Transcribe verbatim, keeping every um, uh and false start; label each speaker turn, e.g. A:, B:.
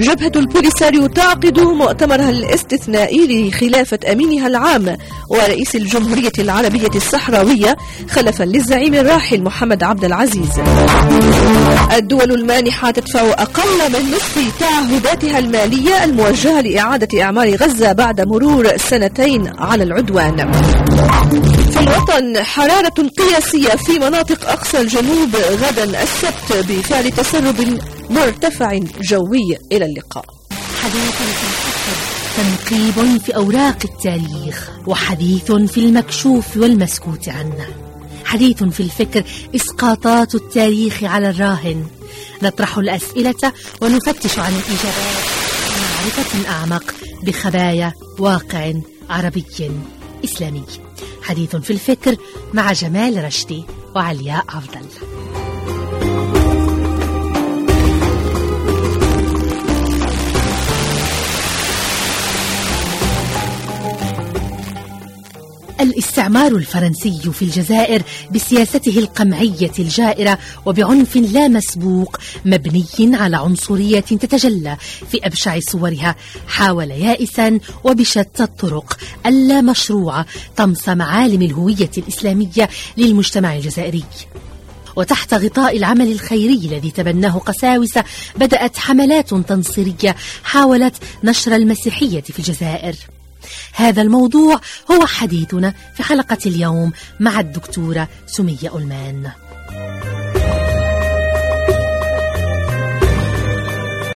A: جبهة البوليساريو تعقد مؤتمرها الاستثنائي لخلافة أمينها العام ورئيس الجمهورية العربية الصحراوية خلفا للزعيم الراحل محمد عبد العزيز. الدول المانحة تدفع أقل من نصف تعهداتها المالية الموجهة لإعادة إعمار غزة بعد مرور سنتين على العدوان. في الوطن حرارة قياسية في مناطق أقصى الجنوب غدا السبت بفعل تسرب مرتفع جوي. إلى اللقاء.
B: حديث في الفكر، تنقيب في أوراق التاريخ، وحديث في المكشوف والمسكوت عنه. حديث في الفكر، إسقاطات التاريخ على الراهن. نطرح الأسئلة ونفتش عن الإجابات لمعرفة أعمق بخبايا واقع عربي إسلامي. حديث في الفكر مع جمال رشدي وعلياء عبد الله. الاستعمار الفرنسي في الجزائر بسياسته القمعية الجائرة وبعنف لا مسبوق مبني على عنصرية تتجلى في أبشع صورها حاول يائسا وبشتى الطرق اللا مشروعة طمس معالم الهوية الإسلامية للمجتمع الجزائري. وتحت غطاء العمل الخيري الذي تبناه قساوسة بدأت حملات تنصيرية حاولت نشر المسيحية في الجزائر. هذا الموضوع هو حديثنا في حلقة اليوم مع الدكتورة سمية ألمان.